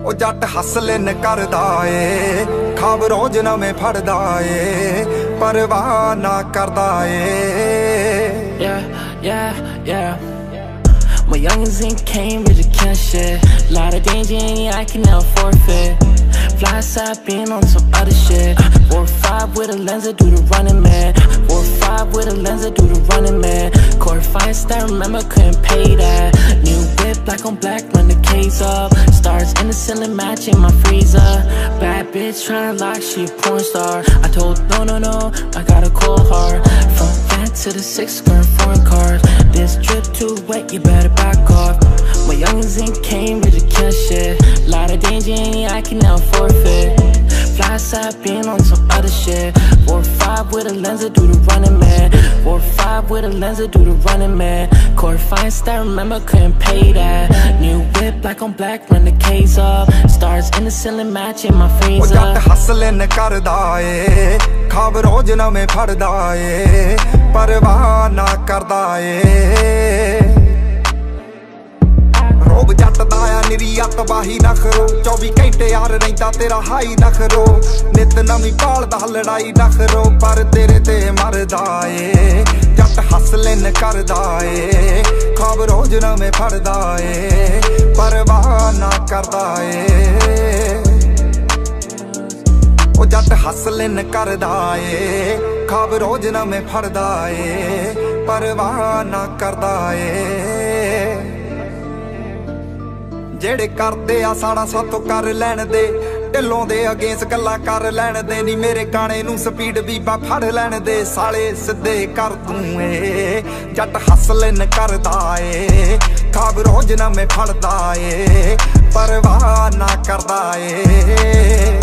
ओ जट हसलिन करदा ए खाब रोज नवें फड़दा ए परवाह ना करदा ए Yeah. My youngins in Cambridge, I can't shit. Lot of danger in here, I can never forfeit. Fly side being on some other shit. 4-5 with a lens, I do the running man. 4-5 with a lens, I do the running man. Core fights that remember couldn't pay that. New whip, black on black, run the case up. Stars in the ceiling, matching my freezer. Bad bitch tryna lock, she a porn star. I told no, I gotta call her. From that to the 6 skirt foreign cars. This drip too wet, you better back off. My youngins in Cambridge, I can't shit. Lot of danger in here, I can now forfeit. Fly side being on some other shit. 4-5 with a lens, I do the running man. 4-5 with a lens, I do the running man. Core fights that remember couldn't pay that. New whip, black on black, run the case up. Stars in the ceiling, matching my freezer. ओ जट हसलिन करदा ए खाब रोज नवें फड़दा ए परवाह ना करदा ए रोब जट दा आ निरी अतवाही ना करो 24 घंटे यार रहिंदा तेरा हाई ना करो नित नवीं पालदा लड़ाई ना करो पर तेरे ते मरदा ए जट हसलिन करदा ए खाब रोज नवें फड़दा ए परवाह ना करदा ए ओ जट हसलिन करदा ए खाब रोज नवें फड़दा ए परवाह ना करदा ए जेड़े करदे आ साड़ा सातों कर लैण दे ढिलों दे अगेंस्ट गल्लां कर लैण दे नी मेरे गाने नूं स्पीड बीबा फड़ लैण दे साले सिद्धे कर तूं ए जट हसलिन करदा ए खाब रोज नवें फड़दा ए परवाह ना करदा ए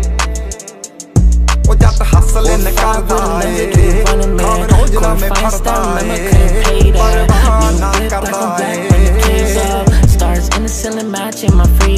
ओ जट हसलिन करदा ए खाब रोज नवें फड़दा ए परवाह ना करदा ए Stars in the ceiling, matching my freezer.